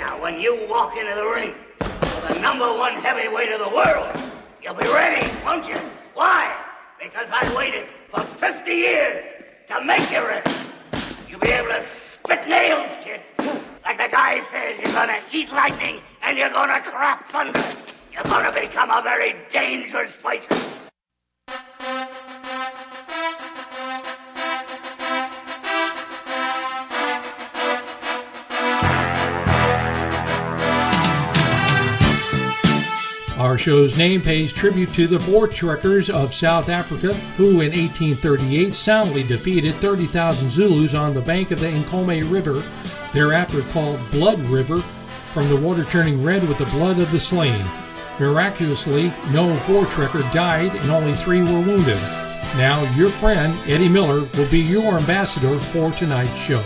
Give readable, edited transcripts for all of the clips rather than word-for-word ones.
Now, when you walk into the ring with the #1 heavyweight of the world, you'll be ready, won't you? Why? Because I waited for 50 years to make you ready. You'll be able to spit nails, kid. Like the guy says, you're gonna eat lightning and you're gonna crap thunder. You're gonna become a very dangerous person. Our show's name pays tribute to the Voortrekkers of South Africa, who in 1838 soundly defeated 30,000 Zulus on the bank of the Nkomo River, thereafter called Blood River, from the water turning red with the blood of the slain. Miraculously, no Voortrekker died and only 3 were wounded. Now, your friend, Eddie Miller, will be your ambassador for tonight's show.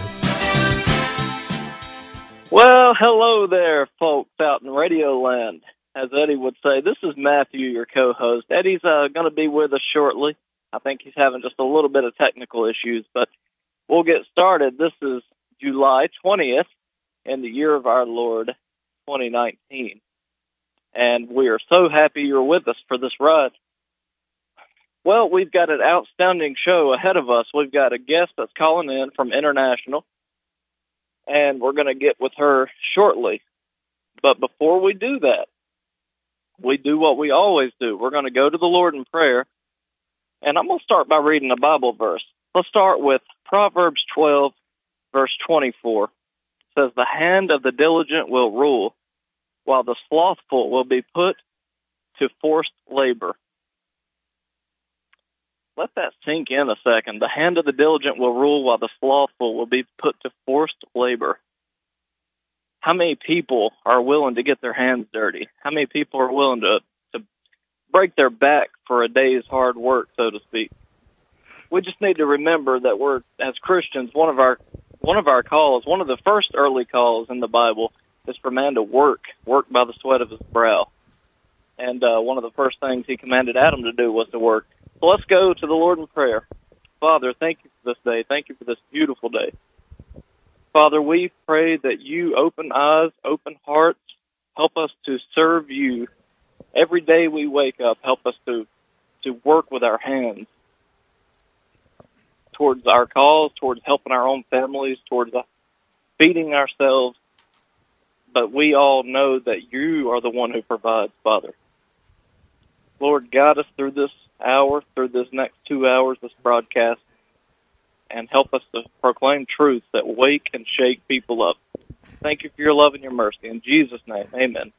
Well, hello there, folks out in Radio Land. As Eddie would say, this is Matthew, your co-host. Eddie's going to be with us shortly. I think he's having just a little bit of technical issues, but we'll get started. This is July 20th in the year of our Lord, 2019. And we are so happy you're with us for this ride. Well, we've got an outstanding show ahead of us. We've got a guest that's calling in from International, and we're going to get with her shortly. But before we do that, we do what we always do. We're going to go to the Lord in prayer, and I'm going to start by reading a Bible verse. Let's start with Proverbs 12, verse 24. It says, "The hand of the diligent will rule, while the slothful will be put to forced labor." Let that sink in a second. The hand of the diligent will rule, while the slothful will be put to forced labor. How many people are willing to get their hands dirty? How many people are willing to break their back for a day's hard work, so to speak? We just need to remember that we're, as Christians, one of our calls, one of the first early calls in the Bible is for man to work by the sweat of his brow. And one of the first things he commanded Adam to do was to work. So let's go to the Lord in prayer. Father, thank you for this day. Thank you for this beautiful day. Father, we pray that you open eyes, open hearts, help us to serve you. Every day we wake up, help us to work with our hands towards our cause, towards helping our own families, towards feeding ourselves. But we all know that you are the one who provides, Father. Lord, guide us through this hour, through this next 2 hours, this broadcast, and help us to proclaim truths that wake and shake people up. Thank you for your love and your mercy. In Jesus' name, amen.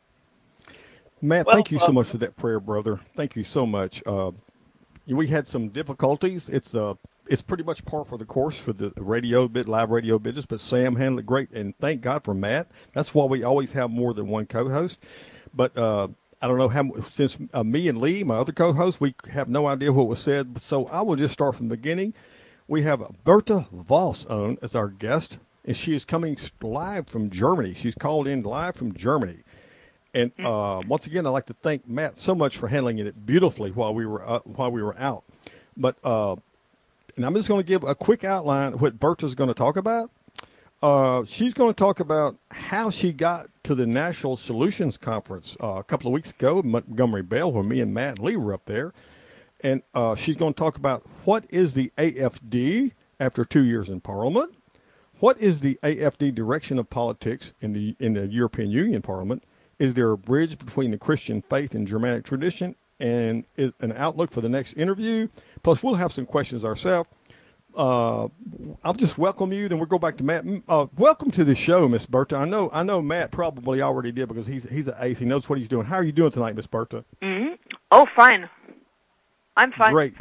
Matt, thank you so much for that prayer, brother. Thank you so much. We had some difficulties. It's pretty much par for the course for the live radio business, but Sam handled it great, and thank God for Matt. That's why we always have more than one co-host. But I don't know how, since me and Lee, my other co-host, we have no idea what was said, so I will just start from the beginning. We have Bertha Voss on as our guest, and she is coming live from Germany. She's called in live from Germany. And once again, I'd like to thank Matt so much for handling it beautifully while we were out. But and I'm just going to give a quick outline of what Bertha's going to talk about. She's going to talk about how she got to the National Solutions Conference a couple of weeks ago in Montgomery Bell, where me and Matt and Lee were up there. And she's going to talk about what is the AFD after 2 years in Parliament, what is the AFD direction of politics in the European Union Parliament, is there a bridge between the Christian faith and Germanic tradition, and is an outlook for the next interview. Plus, we'll have some questions ourselves. I'll just welcome you, then we'll go back to Matt. Welcome to the show, Miss Bertha. I know Matt probably already did because he's an ace. He knows what he's doing. How are you doing tonight, Miss Bertha? Mm-hmm. Oh, fine. I'm fine. Great.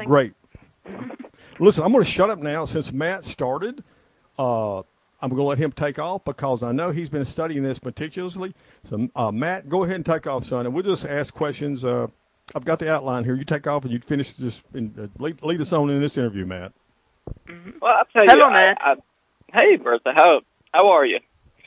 Listen, I'm going to shut up now since Matt started. I'm going to let him take off because I know he's been studying this meticulously. So, Matt, go ahead and take off, son, and we'll just ask questions. I've got the outline here. You take off and you finish this and lead us on in this interview, Matt. Mm-hmm. Well, I'll tell Hello, you. Matt. Hey, Bertha. How are you?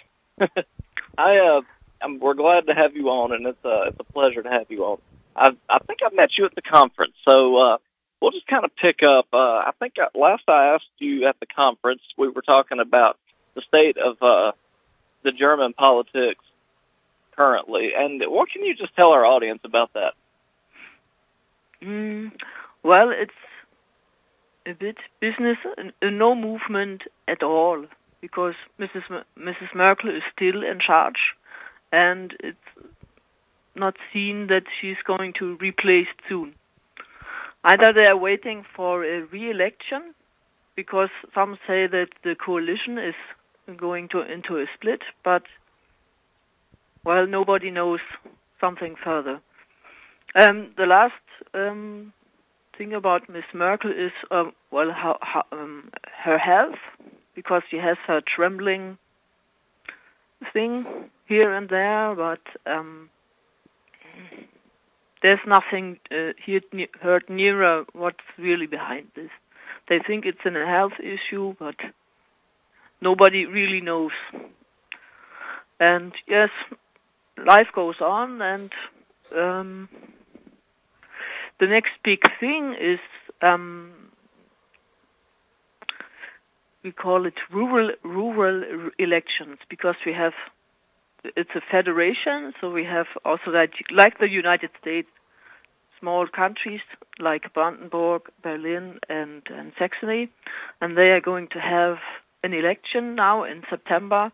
We're glad to have you on, and it's a pleasure to have you on. I think I met you at the conference, so we'll just kind of pick up. I think last I asked you at the conference, we were talking about the state of the German politics currently. And what can you just tell our audience about that? Well, it's a bit business, no movement at all, because Mrs. Merkel is still in charge, and it's not seen that she's going to be replaced soon. Either they are waiting for a re-election, because some say that the coalition is going into a split, but, well, nobody knows something further. The last thing about Miss Merkel is, her health, because she has her trembling thing here and there, but there's nothing heard nearer what's really behind this. They think it's a health issue, but nobody really knows. And yes, life goes on, and the next big thing is, we call it rural elections, because it's a federation, so we have also like the United States, small countries like Brandenburg, Berlin, and Saxony, and they are going to have an election now in September.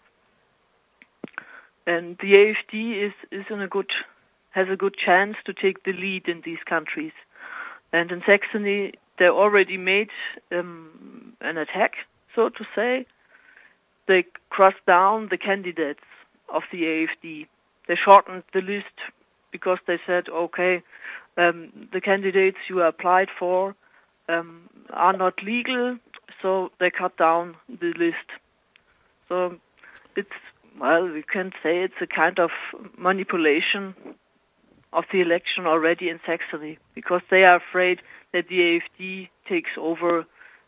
And the AfD has a good chance to take the lead in these countries. And in Saxony, they already made an attack, so to say. They crossed down the candidates of the AfD. They shortened the list because they said, okay, the candidates you applied for are not legal, so they cut down the list. So we can say it's a kind of manipulation of the election already in Saxony, because they are afraid that the AfD takes over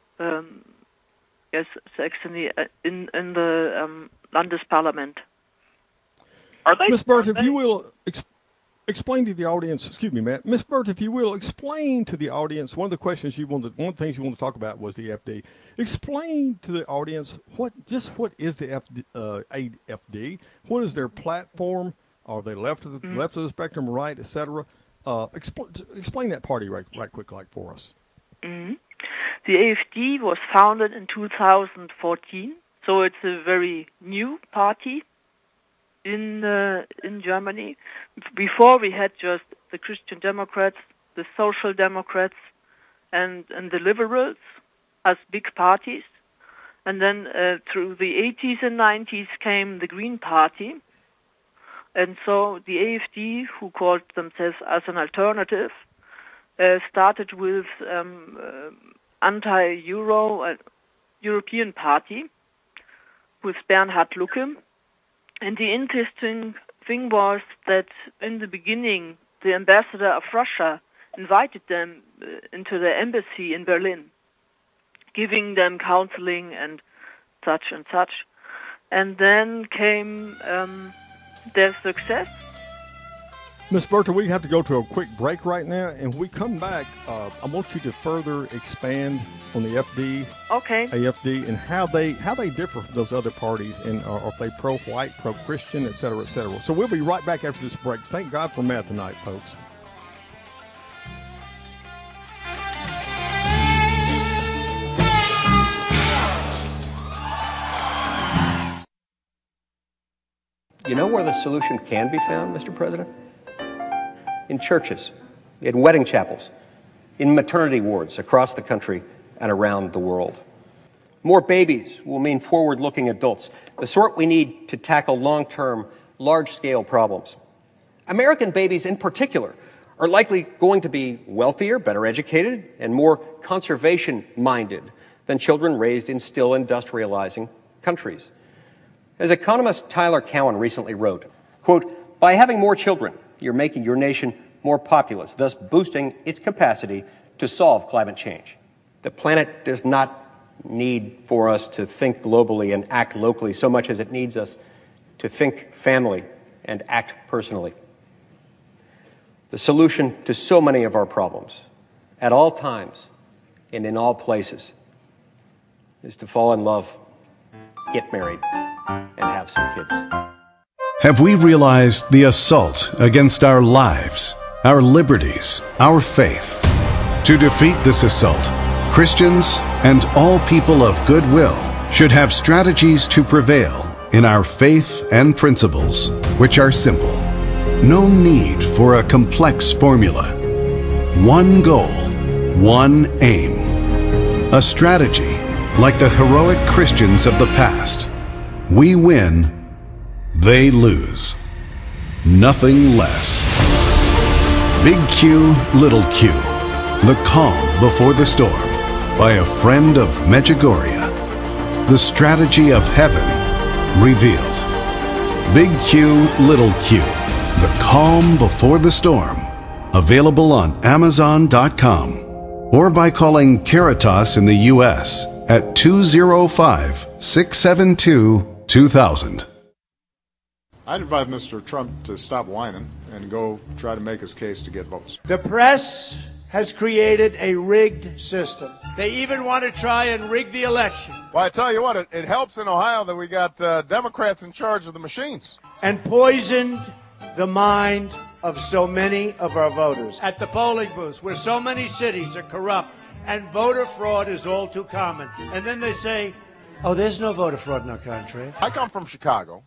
Saxony in the Landesparlament. Ms. Burt, if you will explain to the audience, excuse me, Matt. Ms. Burt, if you will explain to the audience, one of the things you wanted to talk about was the AfD. Explain to the audience what is the AfD? What is their platform? Are they left of the spectrum, right, etc.? Explain that party right quick, like for us. Mm-hmm. The AfD was founded in 2014, so it's a very new party in Germany. Before we had just the Christian Democrats, the Social Democrats, and the Liberals as big parties, and then through the 80s and 90s came the Green Party. And so the AfD, who called themselves as an alternative, started with anti-Euro European Party with Bernhard Lucke. And the interesting thing was that in the beginning, the ambassador of Russia invited them into the embassy in Berlin, giving them counseling and such and such. And then came their success. Ms. Berta, we have to go to a quick break right now, and when we come back, I want you to further expand on the AfD, and how they differ from those other parties, and are they pro-white, pro-Christian, et cetera, et cetera. So we'll be right back after this break. Thank God for Matt tonight, folks. You know where the solution can be found, Mr. President? In churches, in wedding chapels, in maternity wards across the country and around the world. More babies will mean forward-looking adults, the sort we need to tackle long-term, large-scale problems. American babies in particular are likely going to be wealthier, better educated, and more conservation-minded than children raised in still industrializing countries. As economist Tyler Cowen recently wrote, quote, "By having more children, you're making your nation more populous, thus boosting its capacity to solve climate change. The planet does not need for us to think globally and act locally so much as it needs us to think family and act personally. The solution to so many of our problems, at all times and in all places, is to fall in love, get married, and have some kids. Have we realized the assault against our lives, our liberties, our faith? To defeat this assault, Christians and all people of goodwill should have strategies to prevail in our faith and principles, which are simple. No need for a complex formula. One goal, one aim. A strategy like the heroic Christians of the past. We win, they lose. Nothing less. Big Q, Little Q. The Calm Before the Storm by a friend of Medjugorje. The strategy of heaven revealed. Big Q, Little Q. The Calm Before the Storm. Available on Amazon.com or by calling Caritas in the U.S. at 205-672-2000. I'd advise Mr. Trump to stop whining and go try to make his case to get votes. The press has created a rigged system. They even want to try and rig the election. Well, I tell you what, it helps in Ohio that we got Democrats in charge of the machines. And poisoned the mind of so many of our voters. At the polling booths, where so many cities are corrupt and voter fraud is all too common. And then they say, oh, there's no voter fraud in our country. I come from Chicago.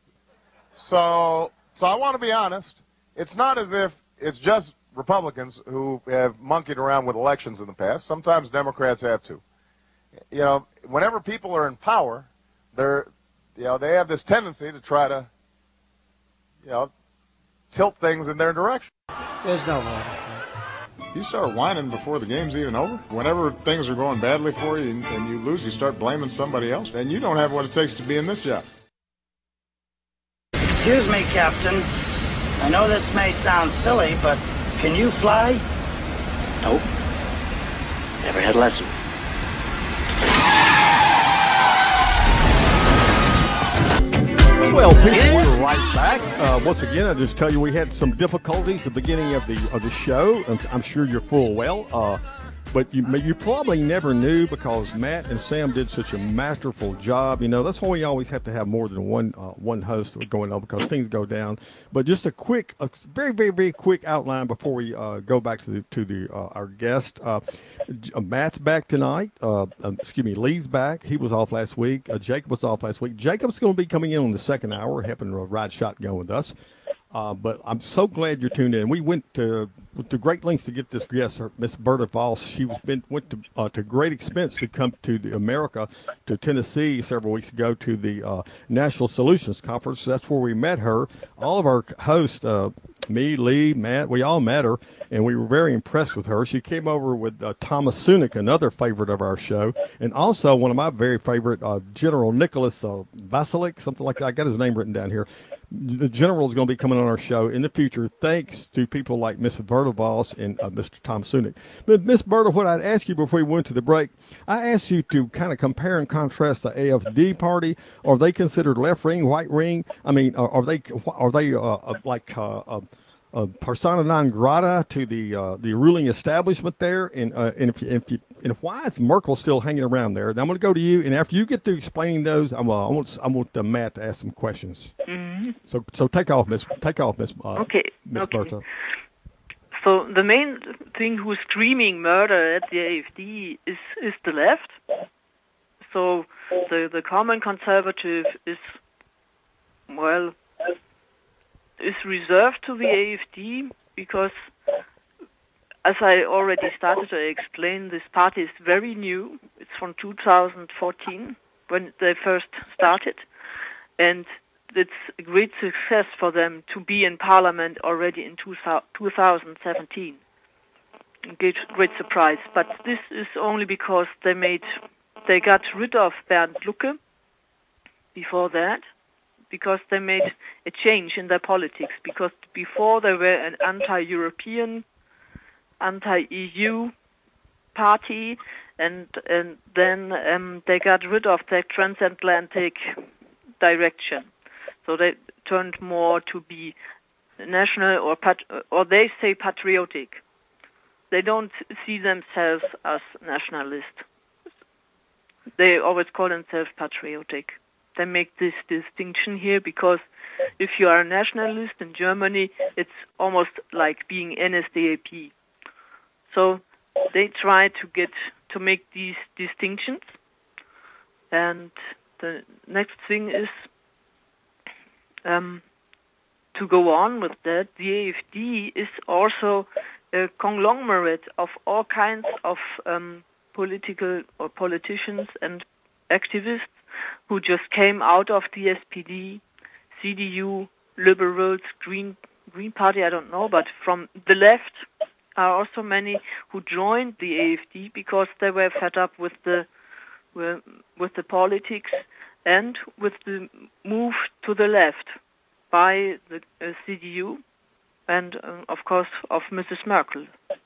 So I want to be honest. It's not as if it's just Republicans who have monkeyed around with elections in the past. Sometimes Democrats have too. You know, whenever people are in power, they have this tendency to try to, tilt things in their direction. There's no voter fraud. You start whining before the game's even over. Whenever things are going badly for you and you lose, you start blaming somebody else. And you don't have what it takes to be in this job. Excuse me, Captain. I know this may sound silly, but can you fly? Nope. Never had a lesson. Well, people, we're right back. Once again, I just tell you we had some difficulties at the beginning of the show. I'm sure you're full well. But you probably never knew because Matt and Sam did such a masterful job. You know, that's why we always have to have more than one host going on because things go down. But just a very, very, very quick outline before we go back to our guest. Matt's back tonight. Lee's back. He was off last week. Jacob was off last week. Jacob's going to be coming in on the second hour, helping ride shotgun with us. But I'm so glad you're tuned in. We went to great lengths to get this guest, Miss Berta Voss. She went to great expense to come to America, to Tennessee several weeks ago to the National Solutions Conference. That's where we met her. All of our hosts, me, Lee, Matt, we all met her, and we were very impressed with her. She came over with Thomas Sunic, another favorite of our show, and also one of my very favorite, General Nicholas Vasilik, something like that. I got his name written down here. The general is going to be coming on our show in the future, thanks to people like Miss Berta Voss and Mr. Tom Sunic. But Miss Berta, what I'd ask you before we went to the break, I asked you to kind of compare and contrast the AFD party. Are they considered left wing, right wing? I mean, are they persona non grata to the ruling establishment there? And why is Merkel still hanging around there? And I'm going to go to you, and after you get through explaining those, I want Matt to ask some questions. Mm-hmm. So take off, Miss Berta. So the main thing who's screaming murder at the AFD is the left. So the common conservative is reserved to the AFD because, as I already started to explain, this party is very new. It's from 2014 when they first started, and it's a great success for them to be in Parliament already in 2017. Great surprise, but this is only because they got rid of Bernd Lucke before that, because they made a change in their politics, because before they were an anti-European, anti-EU party, and then they got rid of their transatlantic direction. So they turned more to be national or they say patriotic. They don't see themselves as nationalist. They always call themselves patriotic. they make this distinction here because if you are a nationalist in Germany, it's almost like being NSDAP. So they try to make these distinctions. And the next thing is to go on with that. The AfD is also a conglomerate of all kinds of political or politicians and activists who just came out of the SPD, CDU, Liberals, Green Party, I don't know, but from the left are also many who joined the AfD because they were fed up with the politics and with the move to the left by the CDU and, of course, of Mrs. Merkel.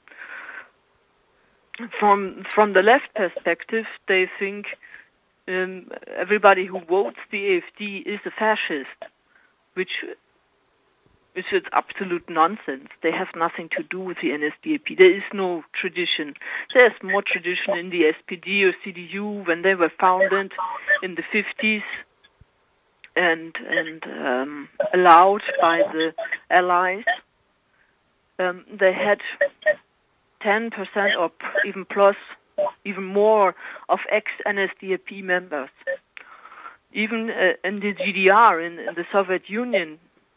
From the left perspective, they think everybody who votes the AfD is a fascist, which is absolute nonsense. They have nothing to do with the NSDAP. There is no tradition. There's more tradition in the SPD or CDU when they were founded in the 50s and allowed by the Allies. They had 10% or even plus, even more of ex-NSDAP members. Even in the GDR, in the Soviet Union,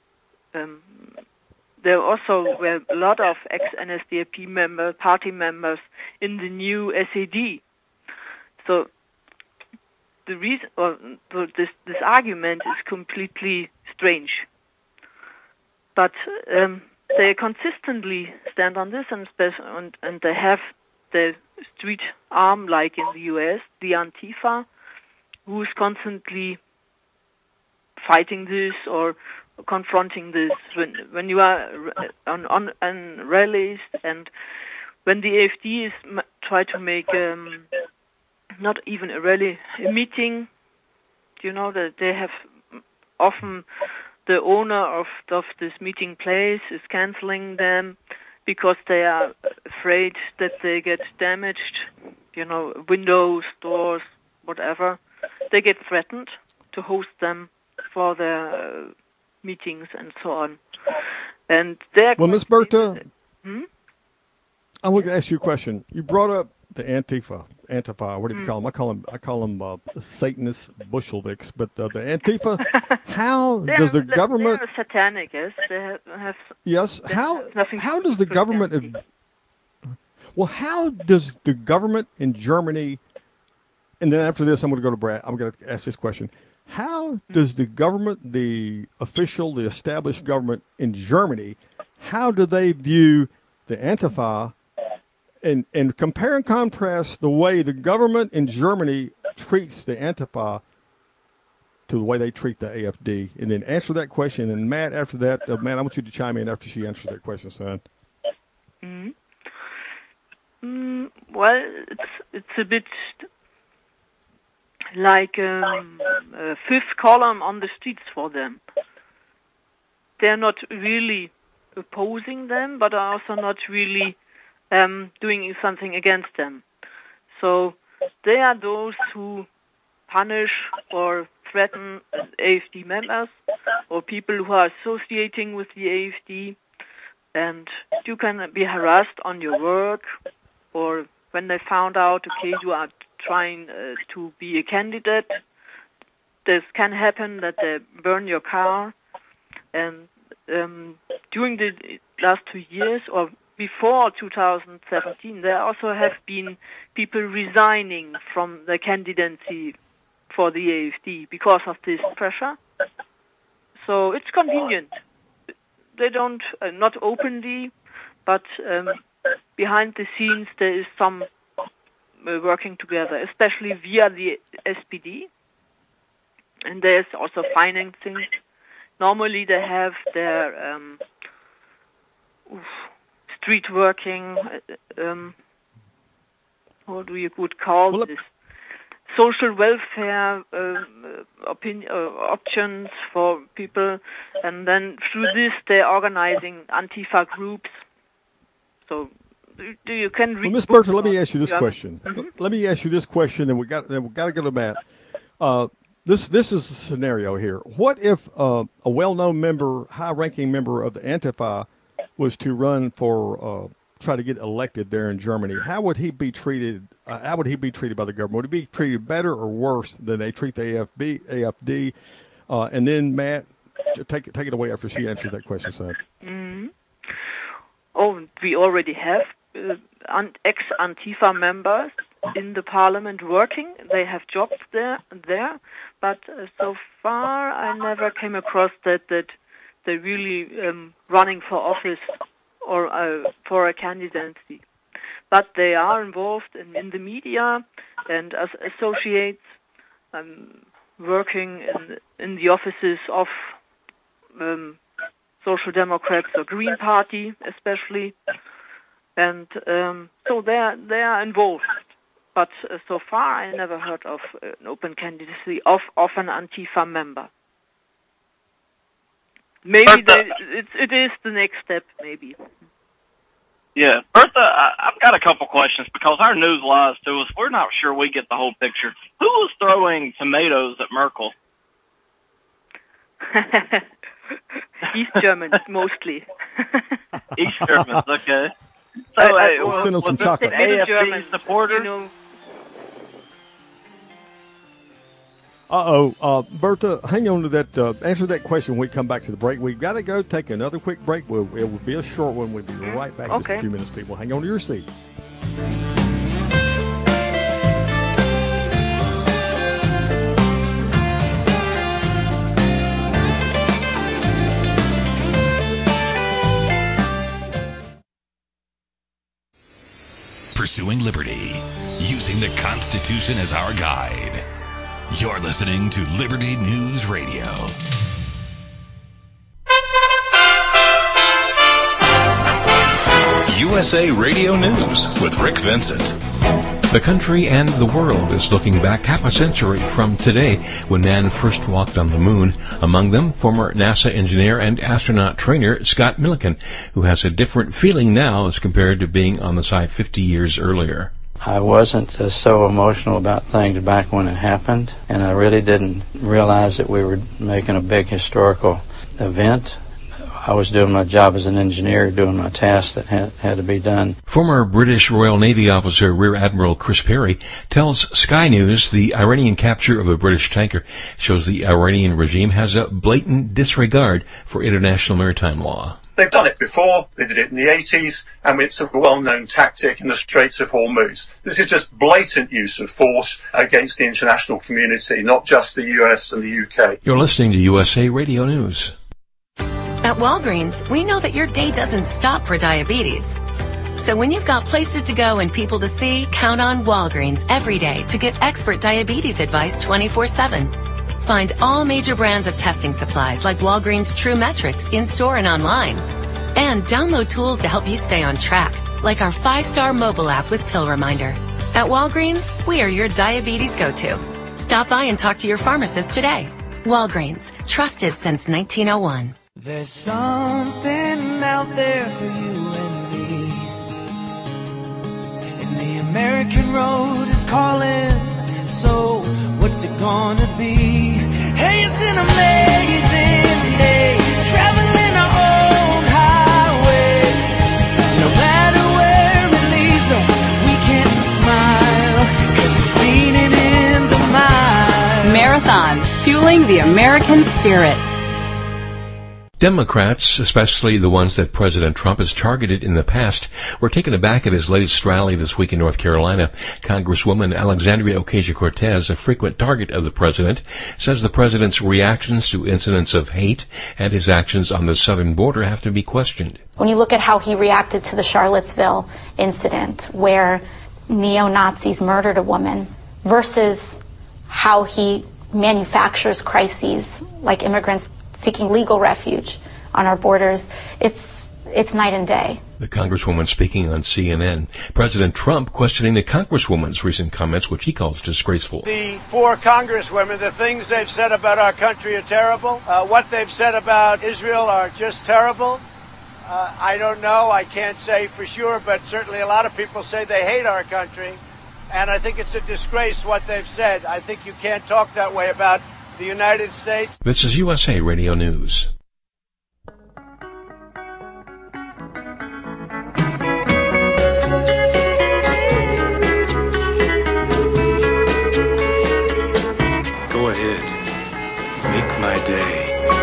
there also were a lot of ex-NSDAP party members in the new SED. So the reason, this argument is completely strange. But they consistently stand on this, and they have the street arm, like in the US, the Antifa, who's constantly fighting this or confronting this. When you are on rallies, and when the AfD try to make not even a rally, a meeting, you know, that they have often the owner of this meeting place is canceling them because they are afraid that they get damaged, you know, windows, doors, whatever. They get threatened to host them for their meetings and so on. And well, Ms. Bertha, I'm going to ask you a question. You brought up the Antifa. What do you call them? I call them Satanist Bolsheviks. But the Antifa, how does the government? They're satanic, yes. They have. Yes. How does the government? Well, how does the government in Germany? And then after this, I'm going to go to Brad. I'm going to ask this question. How does the government, the established government in Germany, how do they view the Antifa? And compare and contrast the way the government in Germany treats the Antifa to the way they treat the AfD. And then answer that question. And Matt, after that, Matt, I want you to chime in after she answers that question, son. Well, it's a bit like a fifth column on the streets for them. They're not really opposing them, but are also not really doing something against them. So they are those who punish or threaten AfD members or people who are associating with the AfD, and you can be harassed on your work, or when they found out, okay, you are trying to be a candidate, this can happen that they burn your car. And during the last 2 years, or before 2017, there also have been people resigning from the candidacy for the AfD because of this pressure. So it's convenient. They don't, not openly, but behind the scenes there is some working together, especially via the SPD. And there's also financing. Normally they have their street working, what do you would call this? Social welfare options for people, and then through this they're organizing Antifa groups. So you can read. Well, Ms. Bertha, let me ask you this question. Let me ask you this question, and we got to go to Matt. This is the scenario here. What if a well-known member, high-ranking member of the Antifa was to run for try to get elected there in Germany? How would he be treated? How would he be treated by the government? Would he be treated better or worse than they treat the AFD? And then Matt, take it away after she answers that question, son. Mm-hmm. Oh, we already have ex-Antifa members in the parliament working. They have jobs there, but so far I never came across that they're really running for office or for a candidacy. But they are involved in the media and as associates, working in the offices of Social Democrats or Green Party especially, and so they are involved. But so far, I never heard of an open candidacy of an Antifa member. Maybe it is the next step. Maybe. Yeah, Bertha, I've got a couple questions because our news lies to us. We're not sure we get the whole picture. Who was throwing tomatoes at Merkel? East Germans, mostly. East Germans, okay. So, we'll send them some chocolate. AFD supporter? Bertha, hang on to that. Answer that question when we come back to the break. We've got to go take another quick break. It will be a short one. We'll be right back in just a few minutes, people. Hang on to your seats. Pursuing liberty, using the Constitution as our guide. You're listening to Liberty News Radio. USA Radio News with Rick Vincent. The country and the world is looking back half a century from today when man first walked on the moon. Among them, former NASA engineer and astronaut trainer Scott Millikan, who has a different feeling now as compared to being on the site 50 years earlier. I wasn't so emotional about things back when it happened, and I really didn't realize that we were making a big historical event. I was doing my job as an engineer, doing my tasks that had to be done. Former British Royal Navy officer Rear Admiral Chris Perry tells Sky News the Iranian capture of a British tanker shows the Iranian regime has a blatant disregard for international maritime law. They've done it before, they did it in the 80s, and it's a well-known tactic in the Straits of Hormuz. This is just blatant use of force against the international community, not just the US and the UK. You're listening to USA Radio News. At Walgreens, we know that your day doesn't stop for diabetes. So when you've got places to go and people to see, count on Walgreens every day to get expert diabetes advice 24/7. Find all major brands of testing supplies like Walgreens True Metrics in-store and online. And download tools to help you stay on track, like our 5-star mobile app with Pill Reminder. At Walgreens, we are your diabetes go-to. Stop by and talk to your pharmacist today. Walgreens, trusted since 1901. There's something out there for you and me, and the American road is calling, so what's it gonna be? Hey, it's an amazing day, traveling our own highway. No matter where it leads us, we can smile, 'cause it's leaning in the mile. Marathon, fueling the American spirit. Democrats, especially the ones that President Trump has targeted in the past, were taken aback at his latest rally this week in North Carolina. Congresswoman Alexandria Ocasio-Cortez, a frequent target of the president, says the president's reactions to incidents of hate and his actions on the southern border have to be questioned. When you look at how he reacted to the Charlottesville incident, where neo-Nazis murdered a woman, versus how he manufactures crises like immigrants seeking legal refuge on our borders, it's night and day. The Congresswoman speaking on CNN. President Trump questioning the Congresswoman's recent comments, which he calls disgraceful. The 4 Congresswomen, the things they've said about our country are terrible. What they've said about Israel are just terrible. I don't know. I can't say for sure, but certainly a lot of people say they hate our country. And I think it's a disgrace what they've said. I think you can't talk that way about the United States. This is USA Radio News. Go ahead. Make my day.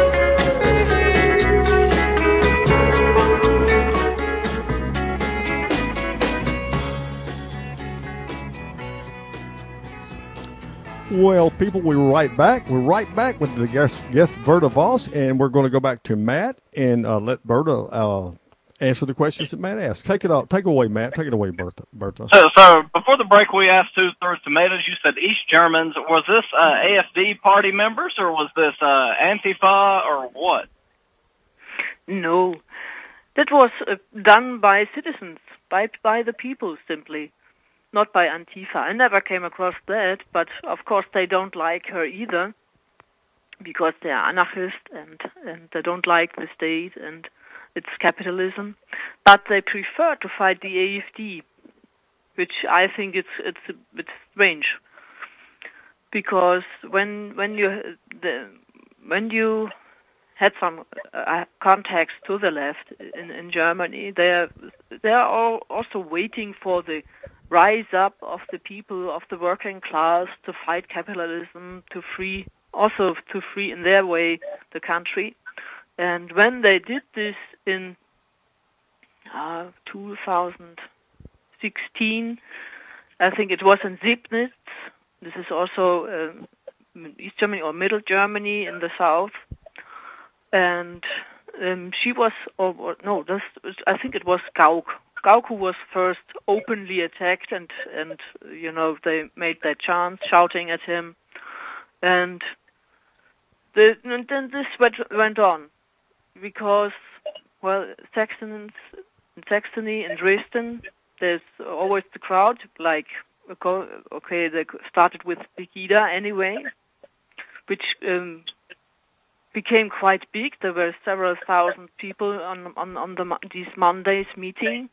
Well, people, we're right back. We're right back with the guest Berta Voss, and we're going to go back to Matt and let Berta answer the questions that Matt asked. Take it up. Take it away, Matt. Take it away, Berta. So before the break, we asked who throws tomatoes. You said East Germans. Was this AFD party members, or was this Antifa, or what? No, that was done by citizens, by the people, simply. Not by Antifa. I never came across that, but of course they don't like her either, because they are anarchists and they don't like the state and its capitalism. But they prefer to fight the AFD, which I think it's a bit strange, because when you had some contacts to the left in Germany, they are all also waiting for the rise up of the people of the working class to fight capitalism, to free in their way the country. And when they did this in 2016, I think it was in Siebnitz. This is also East Germany or Middle Germany in the south. And she was, I think it was Gauck. Gauck who was first openly attacked, and they made their chants, shouting at him, and then this went on, because Saxony and Dresden, there's always the crowd. Like, okay, they started with Pegida anyway, which became quite big. There were several thousand people on these Mondays meeting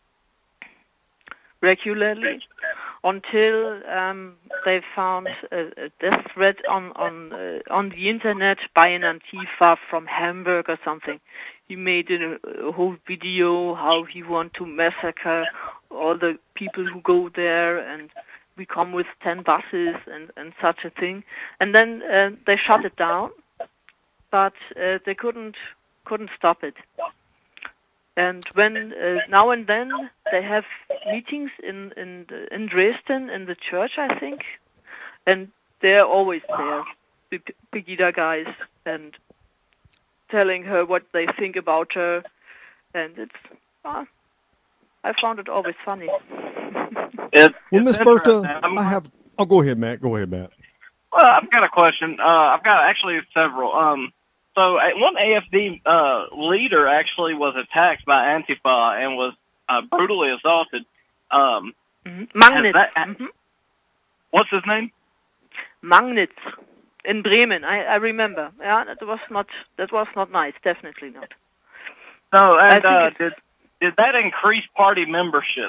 regularly, until they found a death threat on the internet by an Antifa from Hamburg or something. He made a whole video how he want to massacre all the people who go there, and we come with 10 buses and such a thing. And then they shut it down, but they couldn't stop it. And when now and then they have meetings in Dresden in the church, I think, and they're always there, the Pegida guys, and telling her what they think about her, and it's I found it always funny. Well, Miss Berta, go ahead, Matt. Go ahead, Matt. Well, I've got a question. I've got actually several. So one AFD leader actually was attacked by Antifa and was brutally assaulted. Magnitz. What's his name? Magnitz in Bremen. I remember. Yeah, that was not nice. Definitely not. So, and did that increase party membership?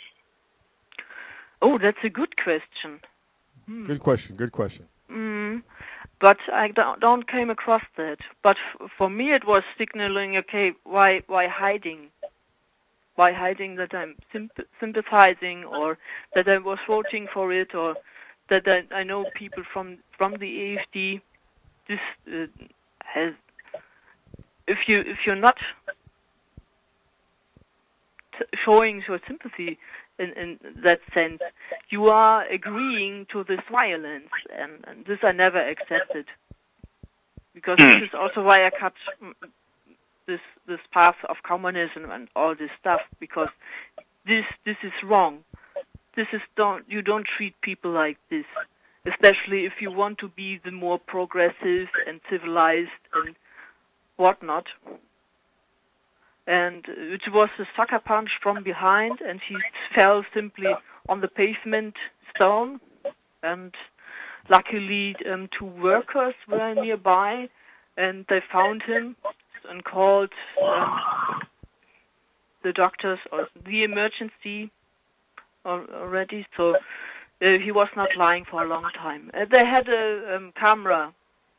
Oh, that's a good question. Good question. But I don't came across that. But for me, it was signaling, okay, why hiding? Why hiding that I'm sympathizing, or that I was voting for it, or that I know people from the AFD? This has, if you're not showing your sympathy in that sense, you are agreeing to this violence, and this I never accepted, because this is also why I cut this path of communism and all this stuff, because this is wrong. You don't treat people like this, especially if you want to be the more progressive and civilized and whatnot. And it was a sucker punch from behind, and he fell simply on the pavement stone. And luckily, 2 workers were nearby, and they found him and called the doctors or the emergency already. So he was not lying for a long time. They had a camera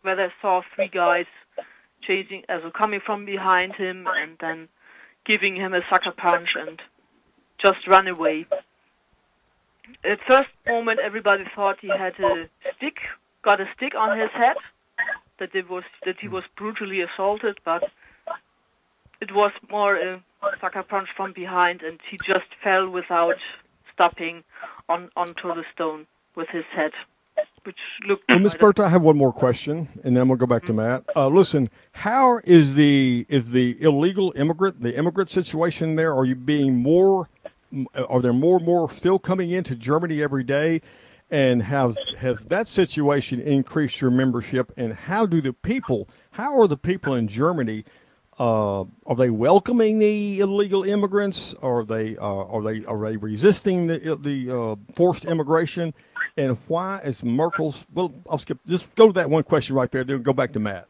where they saw three guys coming from behind him and then giving him a sucker punch and just run away. At first moment, everybody thought he had got a stick on his head, that he was brutally assaulted, but it was more a sucker punch from behind, and he just fell without stopping onto the stone with his head, which looked. Well, Ms. Bertha, I have one more question, and then we'll go back to Matt. Listen, how is the illegal immigrant situation there? Are there more and more still coming into Germany every day? And has that situation increased your membership? And how are the people in Germany? Are they welcoming the illegal immigrants? Are they resisting the forced immigration? And why is Merkel's? Well, I'll skip. Just go to that one question right there. Then go back to Matt.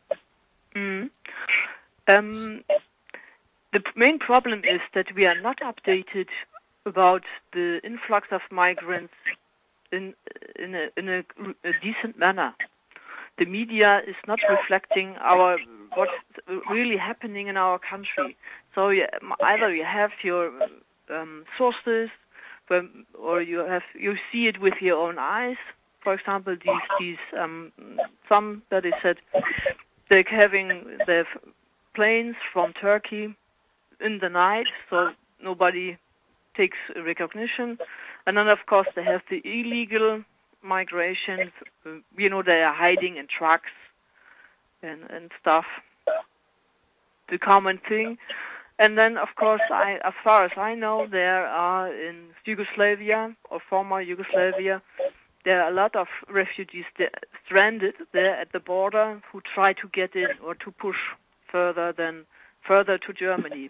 The main problem is that we are not updated about the influx of migrants in a decent manner. The media is not reflecting what's really happening in our country. So either you have your sources, or you see it with your own eyes. For example, these somebody said they're having their planes from Turkey in the night, so nobody takes recognition. And then, of course, they have the illegal migration. They are hiding in trucks and stuff. The common thing. And then, of course, as far as I know, there are in Yugoslavia or former Yugoslavia, there are a lot of refugees stranded there at the border who try to get in or to push further to Germany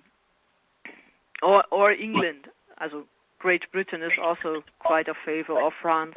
or England. Also Great Britain is also quite a favor of France.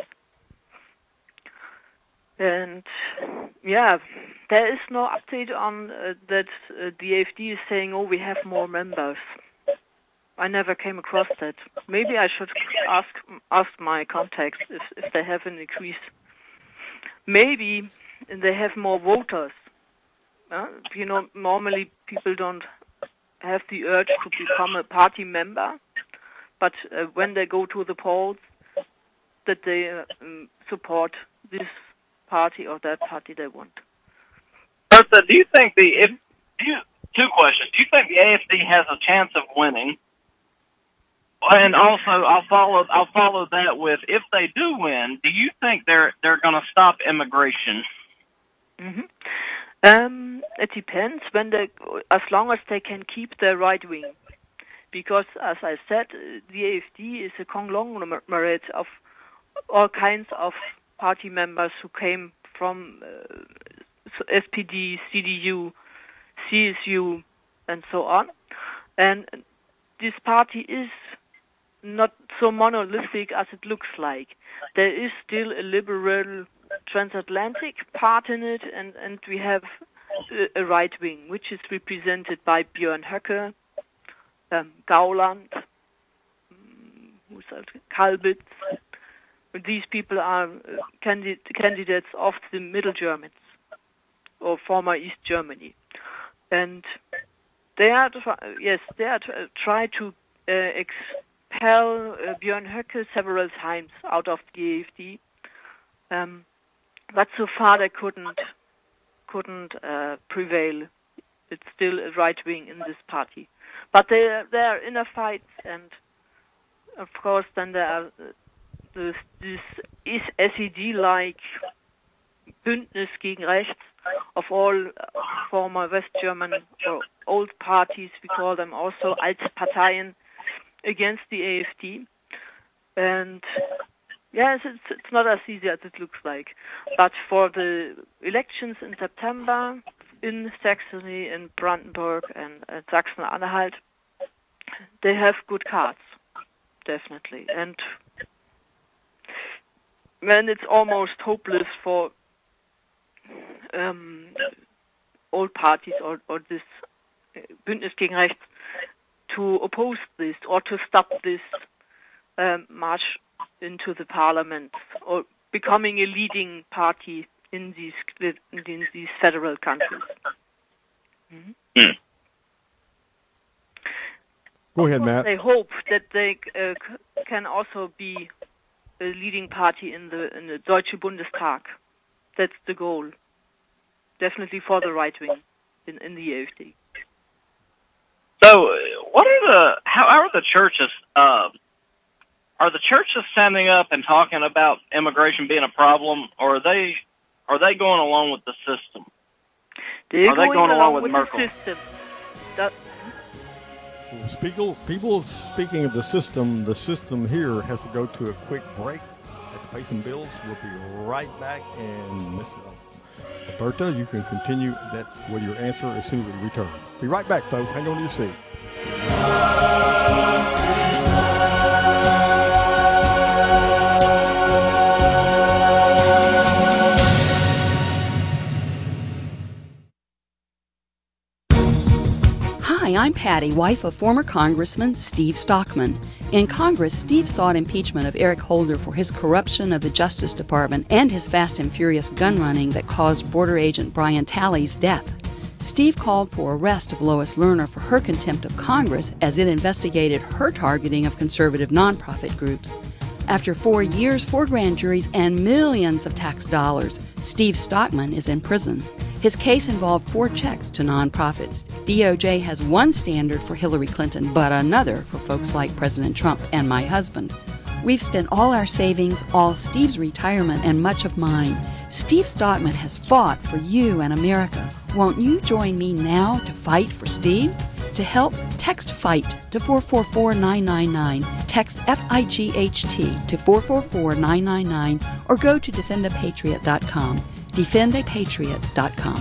And there is no update on that the AfD is saying, oh, we have more members. I never came across that. Maybe I should ask my contacts if they have an increase. Maybe they have more voters. Normally people don't have the urge to become a party member, but when they go to the polls, that they support this party or that party they want. Bertha, do you think two questions. Do you think the AfD has a chance of winning? And also, I'll follow that with, if they do win, do you think they're going to stop immigration? Mm-hmm. It depends as long as they can keep their right wing, because as I said, the AfD is a conglomerate of all kinds of party members who came from SPD, CDU, CSU, and so on. And this party is not so monolithic as it looks like. There is still a liberal transatlantic part in it, and we have a right wing, which is represented by Björn Höcke, Gauland, Kalbitz. These people are candidates of the Middle Germans or former East Germany, and they are try to expel Björn Höcke several times out of the AfD, but so far they couldn't prevail. It's still a right wing in this party, but they are inner fights, and of course then there are this SED-like Bündnis gegen Rechts of all former West German or old parties, we call them also Altparteien, against the AfD. And yes, it's not as easy as it looks like. But for the elections in September in Saxony, in Brandenburg, and Sachsen-Anhalt, they have good cards, definitely. And when it's almost hopeless for old parties or this Bündnis gegen Rechts to oppose this or to stop this march into the parliament or becoming a leading party in these federal countries. Go ahead, Matt. They hope that they can also be a leading party in the Deutsche Bundestag. That's the goal. Definitely for the right wing in the AfD. So, how are the churches? Are the churches standing up and talking about immigration being a problem, or are they going along with the system? Are they going along with Merkel? The system. People speaking of the system here has to go to a quick break. Have to pay some bills. We'll be right back, and Miss Berta, you can continue that with your answer as soon as we return. Be right back, folks. Hang on to your seat. Hi, I'm Patty, wife of former Congressman Steve Stockman. In Congress, Steve sought impeachment of Eric Holder for his corruption of the Justice Department and his fast and furious gun running that caused border agent Brian Talley's death. Steve called for arrest of Lois Lerner for her contempt of Congress as it investigated her targeting of conservative nonprofit groups. After 4 years, 4 grand juries, and millions of tax dollars, Steve Stockman is in prison. His case involved 4 checks to nonprofits. DOJ has one standard for Hillary Clinton, but another for folks like President Trump and my husband. We've spent all our savings, all Steve's retirement, and much of mine. Steve Stockman has fought for you and America. Won't you join me now to fight for Steve? To help, text FIGHT to 444-999. Text FIGHT to 444-999 or go to defendapatriot.com. defendapatriot.com.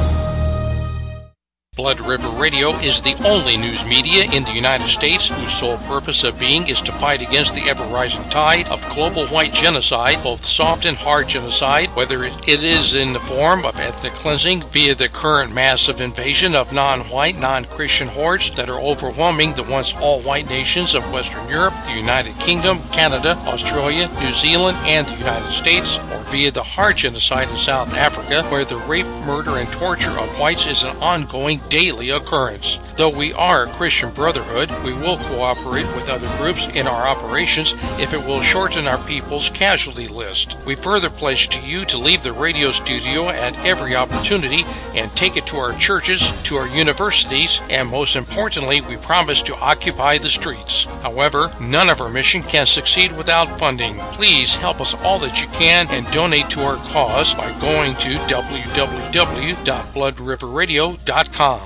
Blood River Radio is the only news media in the United States whose sole purpose of being is to fight against the ever-rising tide of global white genocide, both soft and hard genocide, whether it is in the form of ethnic cleansing via the current massive invasion of non-white, non-Christian hordes that are overwhelming the once all-white nations of Western Europe, the United Kingdom, Canada, Australia, New Zealand, and the United States, or via the hard genocide in South Africa, where the rape, murder, and torture of whites is an ongoing daily occurrence. Though we are a Christian brotherhood, we will cooperate with other groups in our operations if it will shorten our people's casualty list. We further pledge to you to leave the radio studio at every opportunity and take it to our churches, to our universities, and most importantly, we promise to occupy the streets. However, none of our mission can succeed without funding. Please help us all that you can and donate to our cause by going to www.bloodriverradio.com.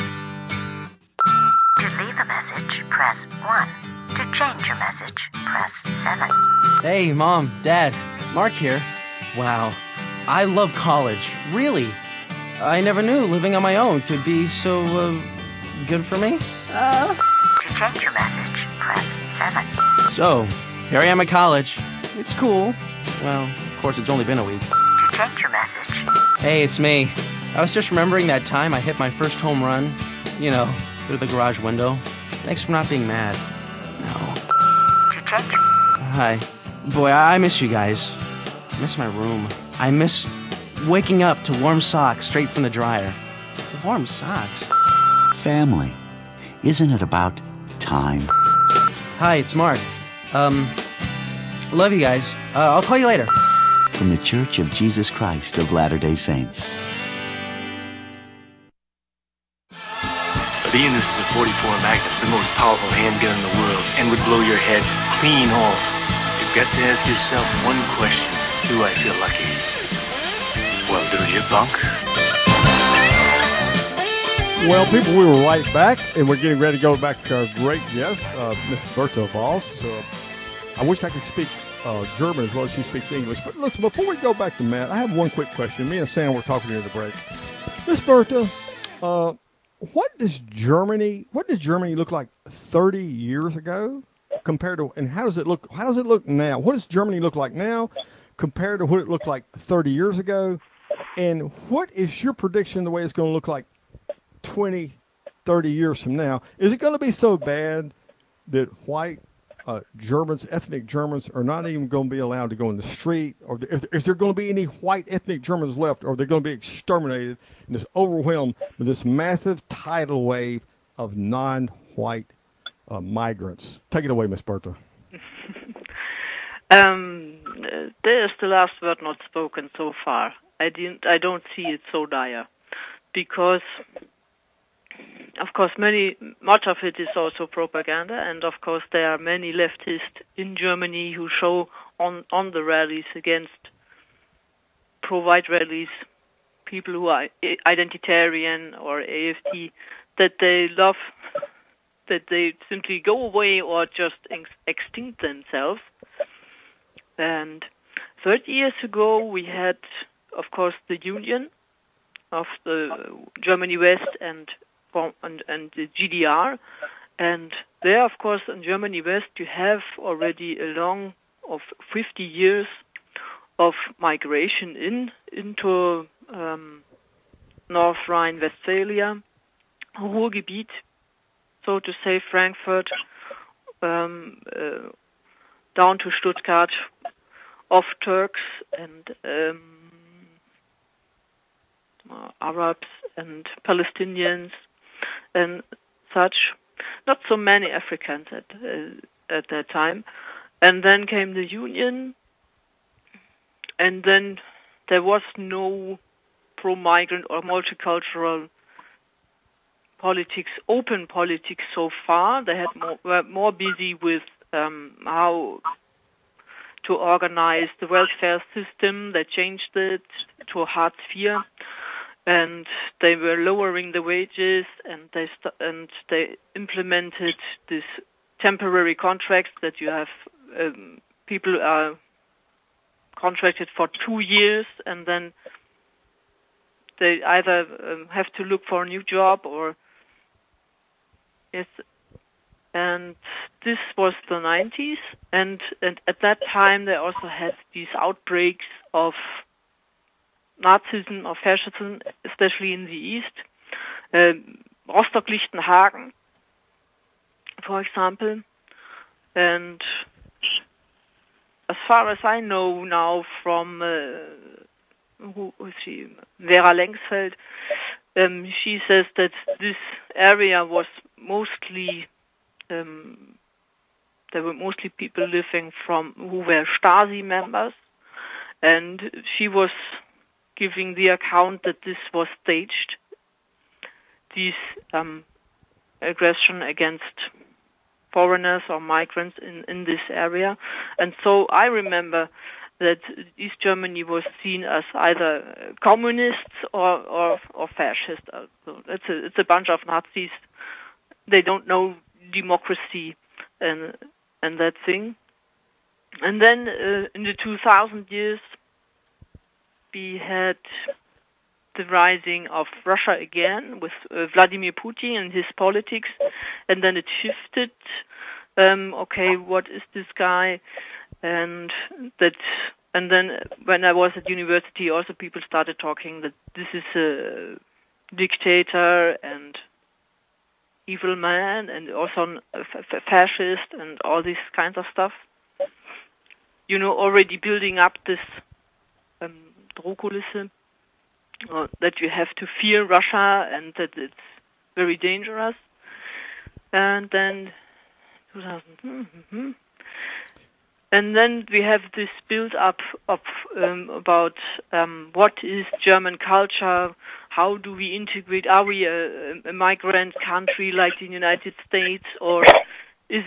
To leave a message, press 1. To change your message, press 7. Hey, Mom, Dad, Mark here. Wow, I love college. Really. I never knew living on my own could be so, good for me. To change your message, press 7. So, here I am at college. It's cool. Well, of course, it's only been a week. To change your message. Hey, it's me. I was just remembering that time I hit my first home run. You know, through the garage window. Thanks for not being mad. No. To change. Hi. Boy, I miss you guys. I miss my room. I miss waking up to warm socks straight from the dryer. Warm socks. Family. Isn't it about time? Hi, it's Mark. Love you guys. I'll call you later. From the Church of Jesus Christ of Latter-day Saints. Being this is a 44 Magnum, the most powerful handgun in the world, and would blow your head clean off, you've got to ask yourself one question. Do I feel lucky? Well, do you, punk? Well, people, we were right back, and we're getting ready to go back to our great guest, Miss Berta Voss. So, I wish I could speak German as well as she speaks English. But listen, before we go back to Matt, I have one quick question. Me and Sam were talking near the break. Miss Berta, what does Germany look like 30 years ago compared to, and how does it look now? What does Germany look like now compared to what it looked like 30 years ago? And what is your prediction the way it's going to look like 20, 30 years from now? Is it going to be so bad that white Germans, ethnic Germans, are not even going to be allowed to go in the street, or is there going to be any white ethnic Germans left, or are they going to be exterminated and just overwhelmed with this massive tidal wave of non-white migrants? Take it away, Miss Bertha. There is the last word not spoken so far. I don't see it so dire, because, of course, much of it is also propaganda, and of course there are many leftists in Germany who show on the rallies against pro-white rallies, people who are identitarian or AFD, that they love, that they simply go away or just extinct themselves. And 30 years ago we had, of course, the union of the Germany West and the GDR, and there, of course, in Germany West, you have already a long of 50 years of migration into North Rhine-Westphalia, Ruhrgebiet, so to say, Frankfurt, down to Stuttgart, of Turks and Arabs and Palestinians and such. Not so many Africans at that time. And then came the Union, and then there was no pro-migrant or multicultural politics, open politics so far. They were more busy with how to organize the welfare system. They changed it to Hartz IV, and they were lowering the wages, and they implemented this temporary contracts that you have people are contracted for 2 years, and then they either have to look for a new job or yes. And this was the 90s, and at that time they also had these outbreaks of Nazism, of fascism, especially in the east. Rostock-Lichtenhagen, for example. And as far as I know now from who is she? Vera Lengsfeld, she says that this area was mostly there were mostly people living who were Stasi members, and she was giving the account that this was staged, this aggression against foreigners or migrants in this area. And so I remember that East Germany was seen as either communists or fascist. So it's a bunch of Nazis. They don't know democracy and that thing. And then in the 2000 years, we had the rising of Russia again with Vladimir Putin and his politics, and then it shifted. Okay, what is this guy? And then when I was at university, also people started talking that this is a dictator and evil man, and also a fascist, and all these kinds of stuff. You know, already building up this Drohkulisse, that you have to fear Russia and that it's very dangerous. And then 2000, and then we have this build-up of about what is German culture, how do we integrate, are we a migrant country like the United States, or is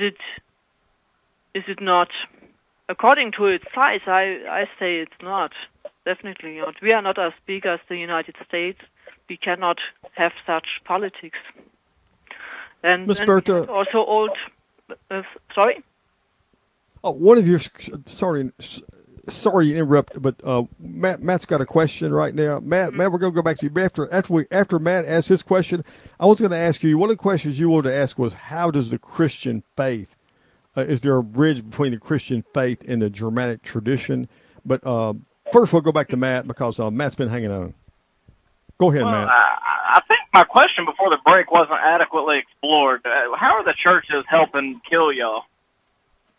it not? According to its size, I say it's not. Definitely not. We are not as big as the United States. We cannot have such politics. And Ms. Bertha, also old. Sorry. Oh, one of your sorry to interrupt, but Matt's got a question right now. Matt, we're going to go back to you after Matt asks his question. I was going to ask you, one of the questions you wanted to ask was, how does the Christian faith? Is there a bridge between the Christian faith and the Germanic tradition? But first, we'll go back to Matt because Matt's been hanging on. Go ahead, Matt. I think my question before the break wasn't adequately explored. How are the churches helping kill y'all?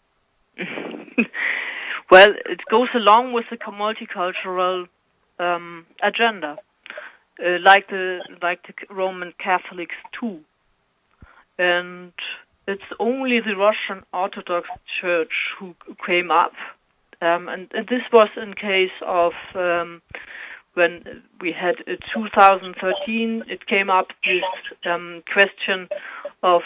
Well, it goes along with the multicultural agenda, like the Roman Catholics too, and it's only the Russian Orthodox Church who came up, and this was in case of when we had 2013. It came up this question of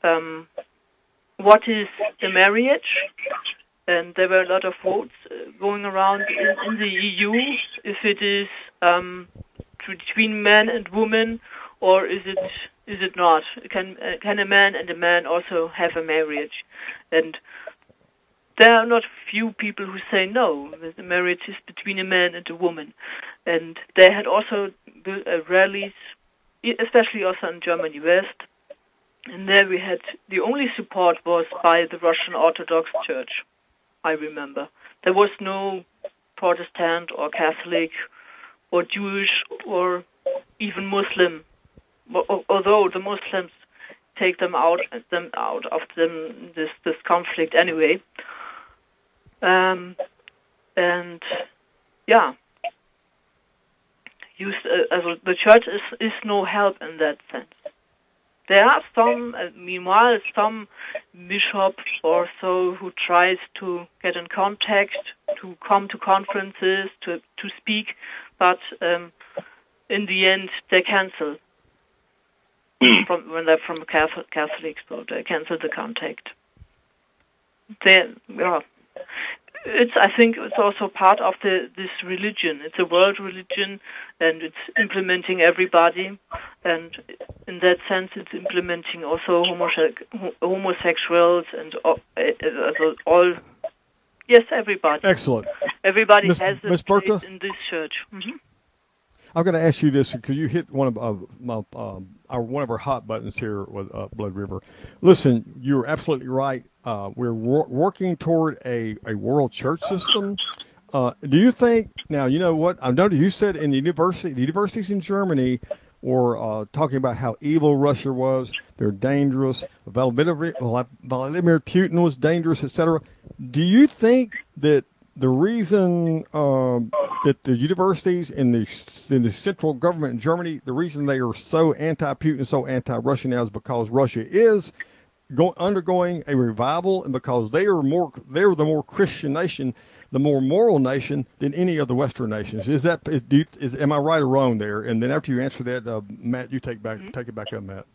what is a marriage. And there were a lot of votes going around in the EU, if it is between man and woman, or is it not? Can a man and a man also have a marriage? And there are not few people who say no, the marriage is between a man and a woman. And they had also rallies, especially also in Germany West. And there we had, the only support was by the Russian Orthodox Church. I remember. There was no Protestant or Catholic or Jewish or even Muslim, although the Muslims take them out of this conflict anyway. And yeah, the church is no help in that sense. There are meanwhile, some bishop or so who tries to get in contact, to come to conferences, to speak, but in the end they cancel when they're from Catholics, so they cancel the contact. I think it's also part of this religion. It's a world religion, and it's implementing everybody. And in that sense, it's implementing also homosexuals and all. Yes, everybody. Excellent. Everybody has a Ms. place Bertha? in this church. Mm-hmm. I'm going to ask you this because you hit one of our hot buttons here with Blood River. Listen, you're absolutely right. We're working toward a world church system. Do you think now? You know what I noticed. You said in the universities in Germany were talking about how evil Russia was. They're dangerous. Vladimir Putin was dangerous, etc. Do you think that the reason that the universities in the central government in Germany, the reason they are so anti-Putin, so anti-Russia now is because Russia is undergoing a revival, and because they're the more Christian nation, the more moral nation than any of the Western nations. Am I right or wrong there? And then after you answer that, Matt, you take it back up, Matt.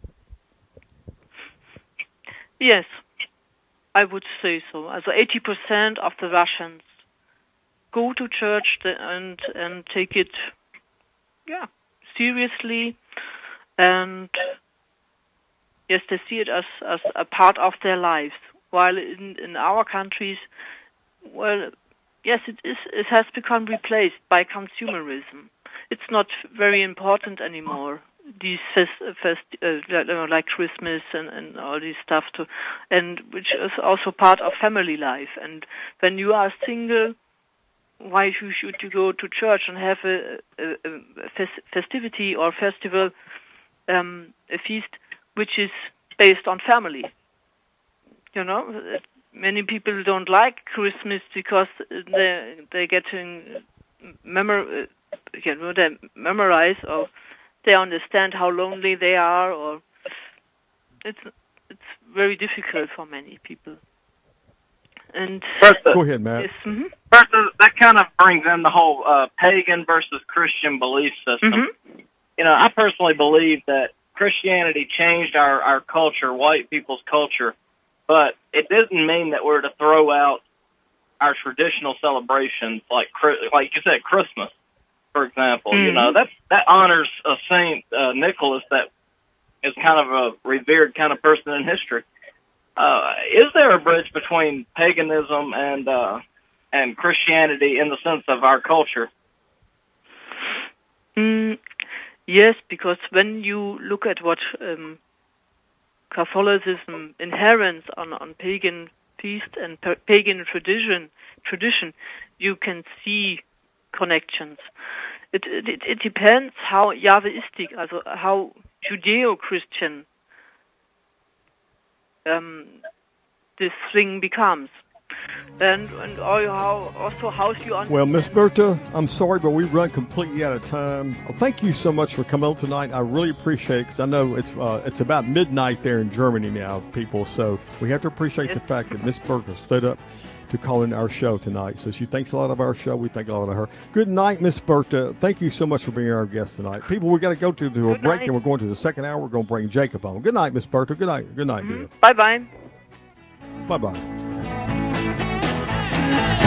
Yes, I would say so. Also 80% of the Russians go to church and take it, seriously, and yes, they see it as a part of their lives. While in our countries, well, yes, it has become replaced by consumerism. It's not very important anymore. These like Christmas and all this stuff and which is also part of family life. And when you are single, why should you go to church and have a festivity or festival, a feast, which is based on family? You know, many people don't like Christmas because they getting they memorize, or they understand how lonely they are, or it's very difficult for many people. And go ahead, Matt. Yes, mm-hmm. First, that kind of brings in the whole pagan versus Christian belief system. Mm-hmm. You know, I personally believe that Christianity changed our culture, white people's culture, but it doesn't mean that we're to throw out our traditional celebrations, like you said, Christmas, for example. Mm-hmm. You know, that honors Saint Nicholas, that is kind of a revered kind of person in history. Is there a bridge between paganism and Christianity in the sense of our culture? Yes, because when you look at what Catholicism inherits on pagan feast and pagan tradition, you can see connections. It depends how Yahweistic, also how Judeo-Christian this thing becomes. And also how's you on? Well, Miss Berta, I'm sorry, but we've run completely out of time. Thank you so much for coming on tonight. I really appreciate it because I know it's about midnight there in Germany now, people. So we have to appreciate the fact that Miss Berta stood up to call in our show tonight. So she thinks a lot of our show. We think a lot of her. Good night, Miss Berta. Thank you so much for being our guest tonight. People, we got to go to a break, and we're going to the second hour. We're going to bring Jacob on. Good night, Miss Berta. Good night. Good night, dear. Bye-bye. Bye-bye.